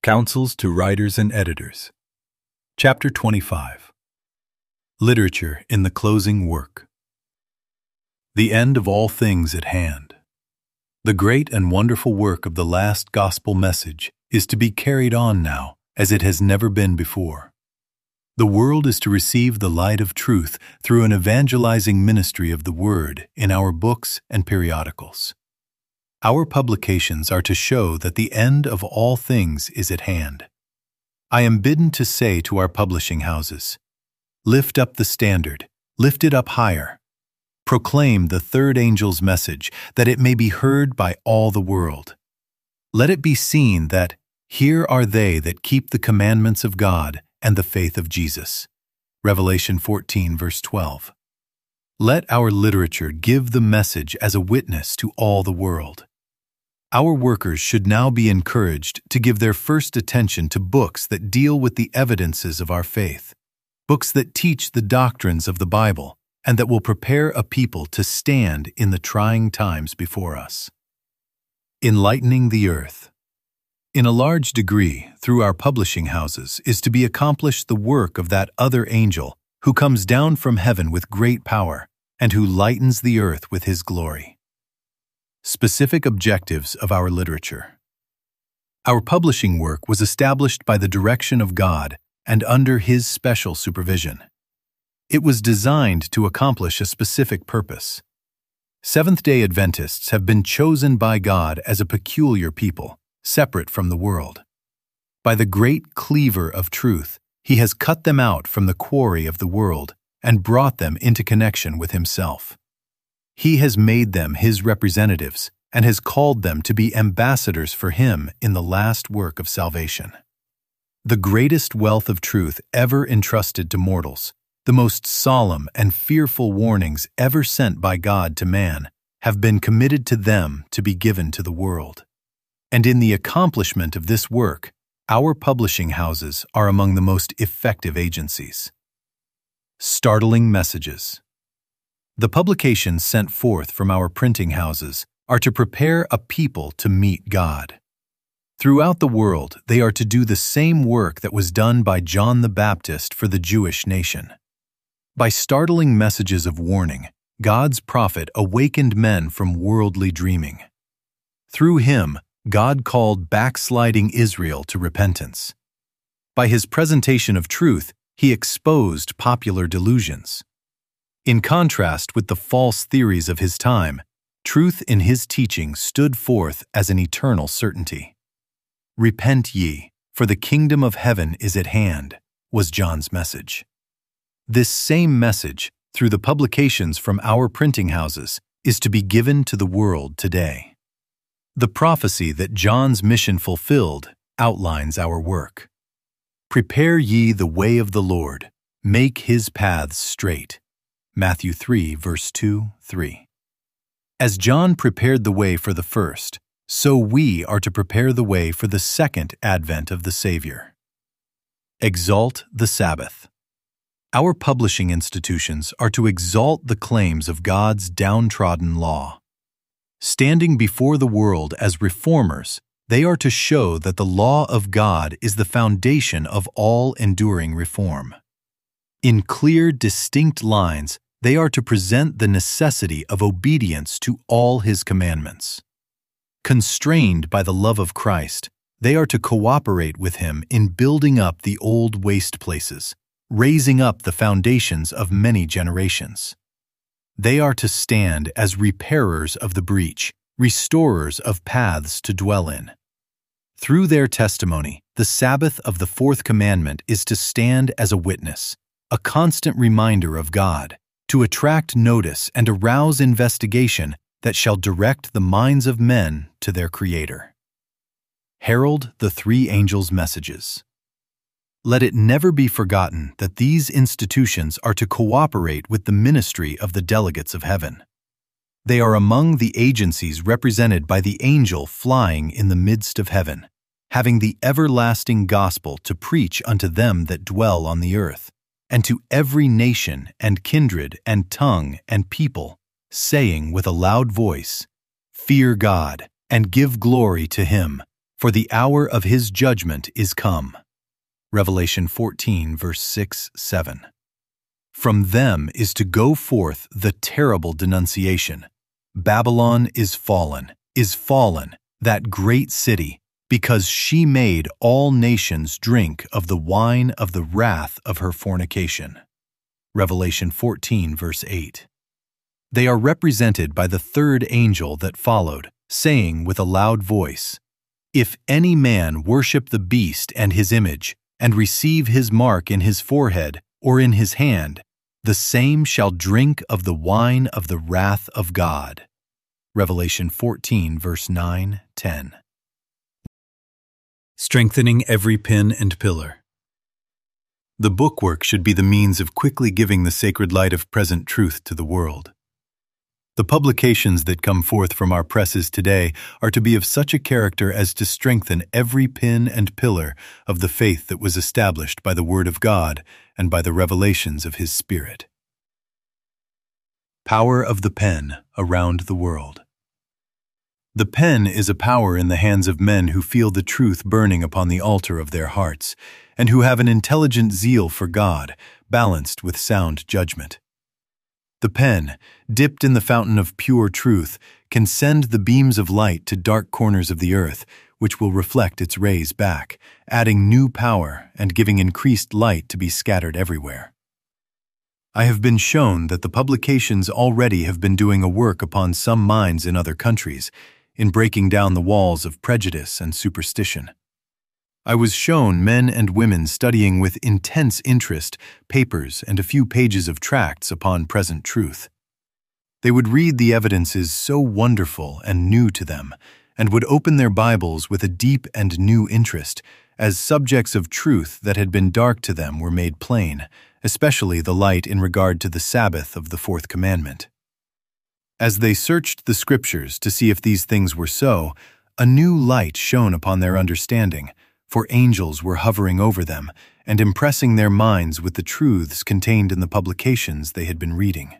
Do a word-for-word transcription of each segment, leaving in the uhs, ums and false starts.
Counsels to Writers and Editors. Chapter twenty-five. Literature in the Closing Work. The end of all things at hand. The great and wonderful work of the last gospel message is to be carried on now as it has never been before. The world is to receive the light of truth through an evangelizing ministry of the Word in our books and periodicals. Our publications are to show that the end of all things is at hand. I am bidden to say to our publishing houses, lift up the standard, lift it up higher. Proclaim the third angel's message, that it may be heard by all the world. Let it be seen that here are they that keep the commandments of God and the faith of Jesus. Revelation fourteen, verse twelve. Let our literature give the message as a witness to all the world. Our workers should now be encouraged to give their first attention to books that deal with the evidences of our faith, books that teach the doctrines of the Bible, and that will prepare a people to stand in the trying times before us. Enlightening the earth. In a large degree, through our publishing houses, is to be accomplished the work of that other angel who comes down from heaven with great power and who lightens the earth with his glory. Specific objectives of our literature. Our publishing work was established by the direction of God and under His special supervision. It was designed to accomplish a specific purpose. Seventh-day Adventists have been chosen by God as a peculiar people, separate from the world. By the great cleaver of truth, He has cut them out from the quarry of the world and brought them into connection with Himself. He has made them His representatives and has called them to be ambassadors for Him in the last work of salvation. The greatest wealth of truth ever entrusted to mortals, the most solemn and fearful warnings ever sent by God to man, have been committed to them to be given to the world. And in the accomplishment of this work, our publishing houses are among the most effective agencies. Startling messages. The publications sent forth from our printing houses are to prepare a people to meet God. Throughout the world, they are to do the same work that was done by John the Baptist for the Jewish nation. By startling messages of warning, God's prophet awakened men from worldly dreaming. Through him, God called backsliding Israel to repentance. By his presentation of truth, he exposed popular delusions. In contrast with the false theories of his time, truth in his teaching stood forth as an eternal certainty. Repent ye, for the kingdom of heaven is at hand, was John's message. This same message, through the publications from our printing houses, is to be given to the world today. The prophecy that John's mission fulfilled outlines our work. Prepare ye the way of the Lord, make his paths straight. Matthew three, verse two, three. As John prepared the way for the first, so we are to prepare the way for the second advent of the Savior. Exalt the Sabbath. Our publishing institutions are to exalt the claims of God's downtrodden law. Standing before the world as reformers, they are to show that the law of God is the foundation of all enduring reform. In clear, distinct lines, they are to present the necessity of obedience to all His commandments. Constrained by the love of Christ, they are to cooperate with Him in building up the old waste places, raising up the foundations of many generations. They are to stand as repairers of the breach, restorers of paths to dwell in. Through their testimony, the Sabbath of the fourth commandment is to stand as a witness, a constant reminder of God, to attract notice and arouse investigation that shall direct the minds of men to their Creator. Herald the three angels' messages. Let it never be forgotten that these institutions are to cooperate with the ministry of the delegates of heaven. They are among the agencies represented by the angel flying in the midst of heaven, having the everlasting gospel to preach unto them that dwell on the earth, and to every nation and kindred and tongue and people, saying with a loud voice, Fear God, and give glory to Him, for the hour of his judgment is come. Revelation fourteen, verse six, seven. From them is to go forth the terrible denunciation. Babylon is fallen, is fallen, that great city, because she made all nations drink of the wine of the wrath of her fornication. Revelation fourteen, verse eight. They are represented by the third angel that followed, saying with a loud voice, If any man worship the beast and his image, and receive his mark in his forehead or in his hand, the same shall drink of the wine of the wrath of God. Revelation fourteen, verse nine, ten. Strengthening every pin and pillar. The bookwork should be the means of quickly giving the sacred light of present truth to the world. The publications that come forth from our presses today are to be of such a character as to strengthen every pin and pillar of the faith that was established by the Word of God and by the revelations of His Spirit. Power of the pen around the world. The pen is a power in the hands of men who feel the truth burning upon the altar of their hearts, and who have an intelligent zeal for God, balanced with sound judgment. The pen, dipped in the fountain of pure truth, can send the beams of light to dark corners of the earth, which will reflect its rays back, adding new power and giving increased light to be scattered everywhere. I have been shown that the publications already have been doing a work upon some minds in other countries, in breaking down the walls of prejudice and superstition. I was shown men and women studying with intense interest papers and a few pages of tracts upon present truth. They would read the evidences so wonderful and new to them, and would open their Bibles with a deep and new interest, as subjects of truth that had been dark to them were made plain, especially the light in regard to the Sabbath of the Fourth Commandment. As they searched the Scriptures to see if these things were so, a new light shone upon their understanding, for angels were hovering over them and impressing their minds with the truths contained in the publications they had been reading.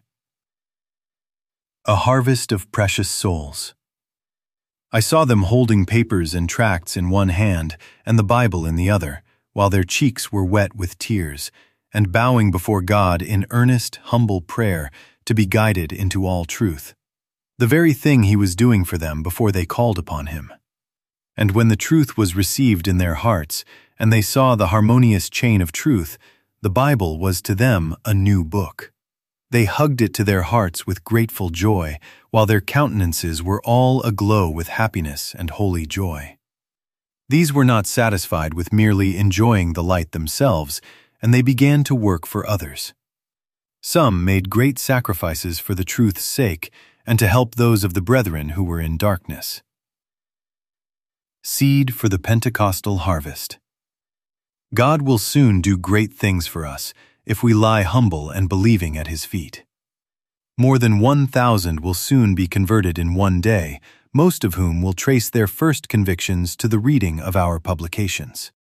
A harvest of precious souls. I saw them holding papers and tracts in one hand and the Bible in the other, while their cheeks were wet with tears, and bowing before God in earnest, humble prayer to be guided into all truth, the very thing He was doing for them before they called upon Him. And when the truth was received in their hearts, and they saw the harmonious chain of truth, the Bible was to them a new book. They hugged it to their hearts with grateful joy, while their countenances were all aglow with happiness and holy joy. These were not satisfied with merely enjoying the light themselves, and they began to work for others. Some made great sacrifices for the truth's sake, and to help those of the brethren who were in darkness. Seed for the Pentecostal harvest. God will soon do great things for us if we lie humble and believing at His feet. More than one thousand will soon be converted in one day, most of whom will trace their first convictions to the reading of our publications.